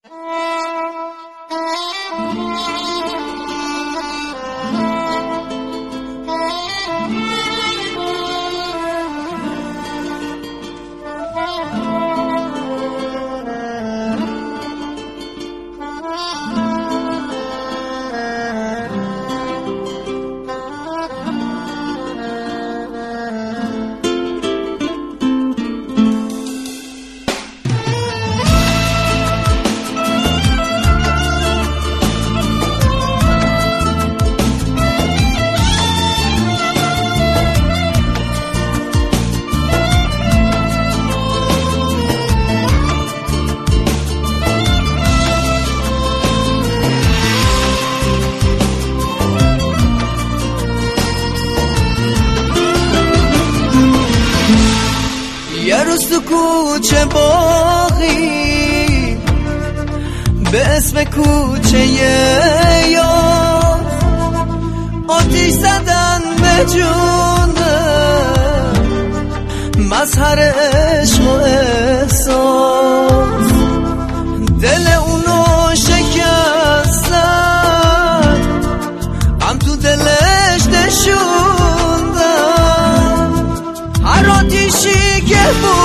یه روز تو کوچه باقی به اسم کوچه یار آتیش زدن به جونه مظهر عشق و احساس دل اونو شکستن غم تو دلش نشوندن هر آتیشی که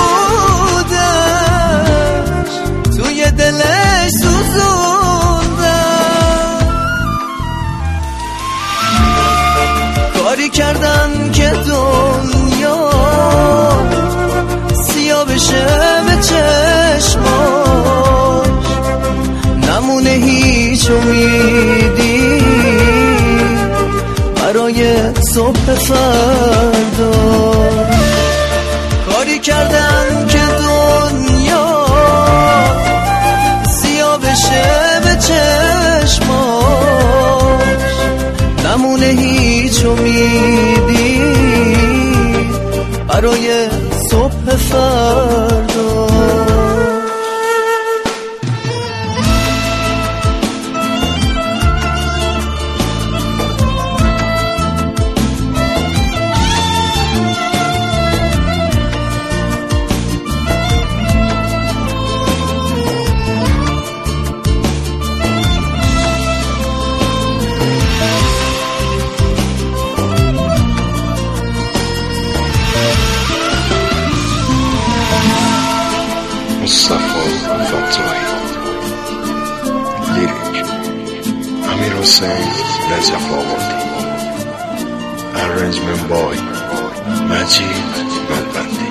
بودش توی دلش سوزوندن کاری کردن که دنیا سیاه بشه به چشماش نمونه هیچ امیدی برای صبح فردا کاری کردن که دنیا سیاه بشه به چشماش نمونه هیچ امیدی برای صبح فردا Mustafa Fatoi. Lyric Amir Hossein Razafawardi. Arrangement boy Majid Malbandi.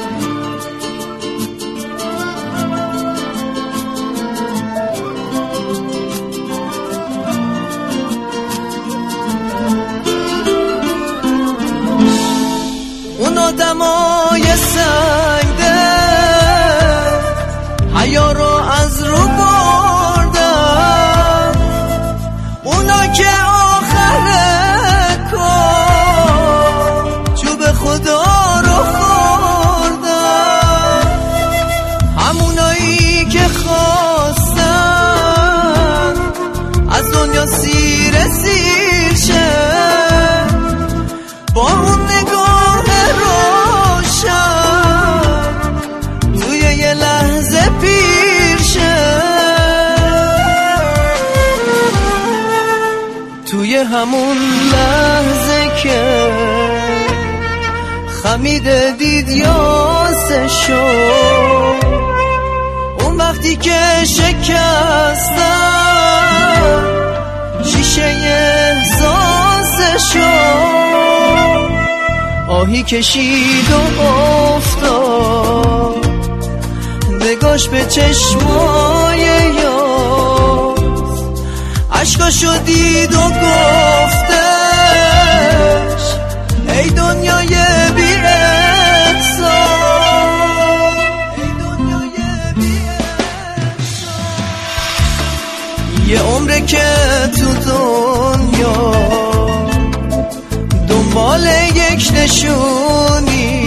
اون آدمای سنگده حیا رو از رو بردن اونا که آخر کار چوب خدا رو خوردن همونایی که خواستن از دنیا سیر شه با اون نگاه روشن توی یه لحظه پیرشه توی همون لحظه که خمیده دید یاسه شد اون وقتی که شکستن شیشه احساسه شد آهی کشید و افتاد نگاش به چشمای یاس عشقاشو دید و گفتش ای دنیای بی احسان ای دنیای بی احسان یه عمره که تو دنیا دنبال یک نشونی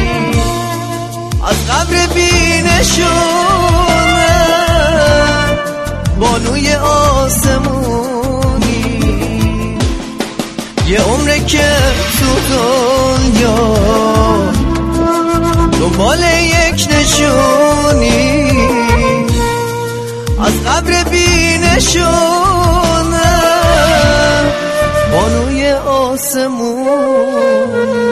از قبر بی نشونه بانوی آسمونی یه عمره که تو دنیا دنبال یک نشونی از قبر نشونه بانوی آسمون